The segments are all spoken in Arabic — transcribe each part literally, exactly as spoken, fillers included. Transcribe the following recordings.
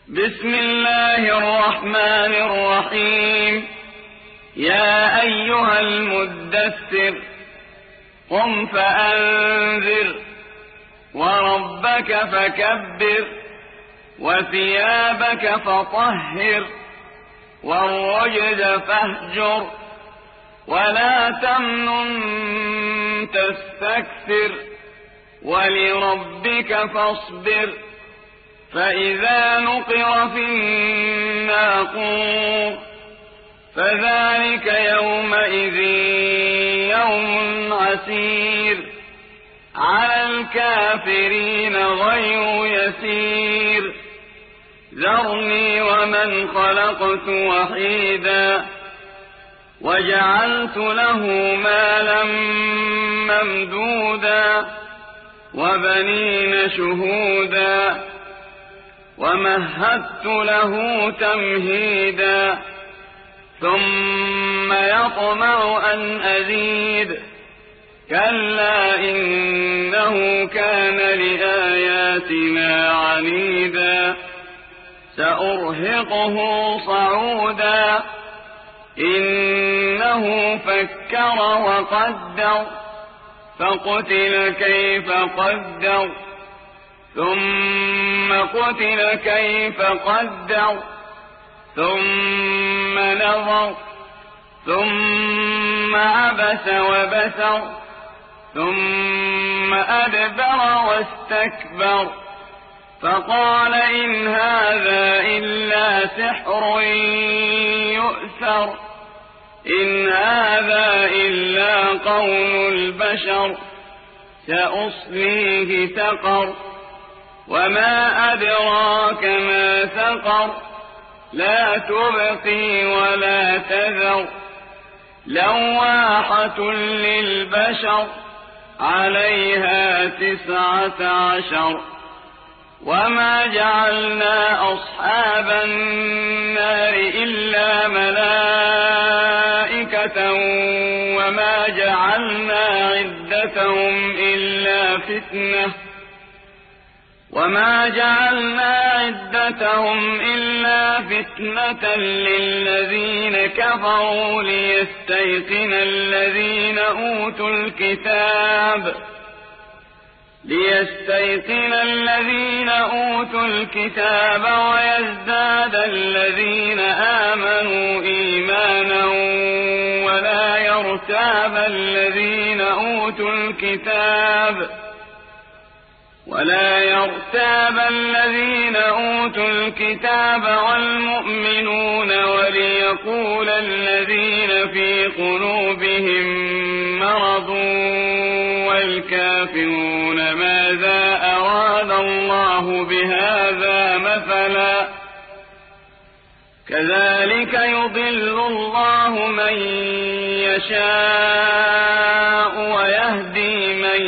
بسم الله الرحمن الرحيم. يا أيها المدثر قم فأنذر وربك فكبر وثيابك فطهر والرجز فاهجر ولا تمنن تستكثر ولربك فاصبر فإذا نقر في الناقور فذلك يومئذ يوم عسير على الكافرين غير يسير. ذرني ومن خلقت وحيدا وجعلت له مالا ممدودا وبنين شهودا ومهدت له تمهيدا ثم يطمع أن أزيد كلا إنه كان لآياتنا عنيدا سأرهقه صعودا إنه فكر وقدر فقتل كيف قدر ثم قتل كيف قدر ثم نظر ثم عبس وبسر ثم أدبر واستكبر فقال إن هذا إلا سحر يؤثر إن هذا إلا قول البشر سأصليه سقر وما أدراك ما سقر لا تبقي ولا تذر لواحة للبشر عليها تسعة عشر. وما جعلنا أصحاب النار إلا ملائكة وما جعلنا عدتهم إلا فتنة وما جعلنا عدتهم إلا فتنة للذين كفروا ليستيقن الذين أوتوا الكتاب ليستيقن الذين أوتوا الكتاب ويزداد الذين آمنوا إيمانا ولا يرتاب الذين أوتوا الكتاب ولا يرتاب الذين أوتوا الكتاب والمؤمنون وليقول الذين في قلوبهم مرض والكافرون ماذا أراد الله بهذا مثلا كذلك يضل الله من يشاء ويهدي من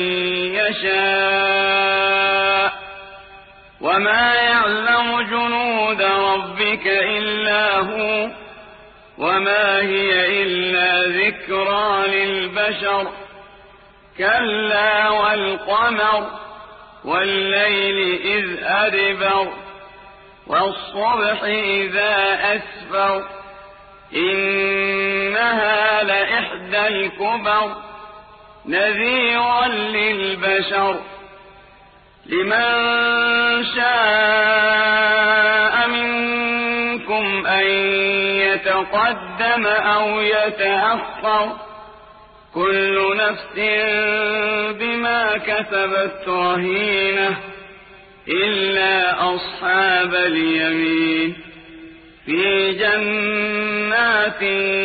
يشاء وما يعلم جنود ربك إلا هو وما هي إلا ذكرى للبشر كلا والقمر والليل إذ أدبر والصبح إذا أسفر إنها لإحدى الكبر نذيرا للبشر لمن شاء منكم أن يتقدم أو يتأخر كل نفس بما كسبت رهينة إلا أصحاب اليمين في جنات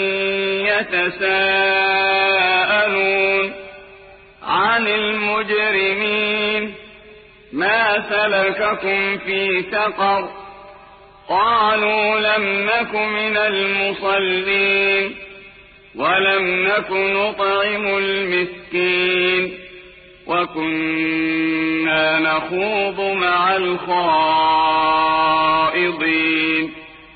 يتساءلون عن المجرمين ما سلككم في سقر قالوا لم نك من المصلين ولم نك نطعم المسكين وكنا نخوض مع الخائضين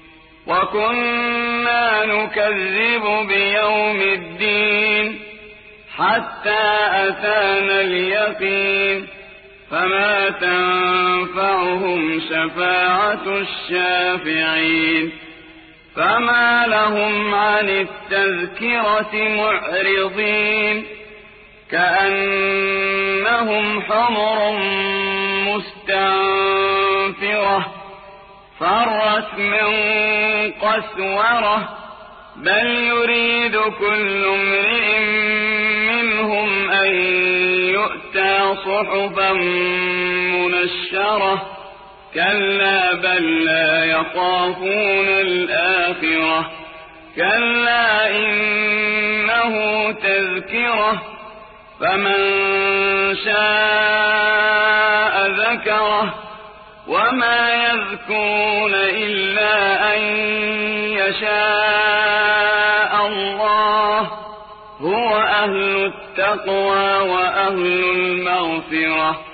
وكنا نكذب بيوم الدين حتى أتانا اليقين فما تنفعهم شفاعة الشافعين فما لهم عن التذكرة معرضين كأنهم حمر مستنفرة فرت من قسورة بل يريد كل امرئ منهم أن يؤتى صحفا منشرة كلا بل لا يخافون الآخرة كلا إنه تذكرة فمن شاء ذكره وما يذكرون إلا أن يشاء الله هو أهل التقوى وأهل المغفرة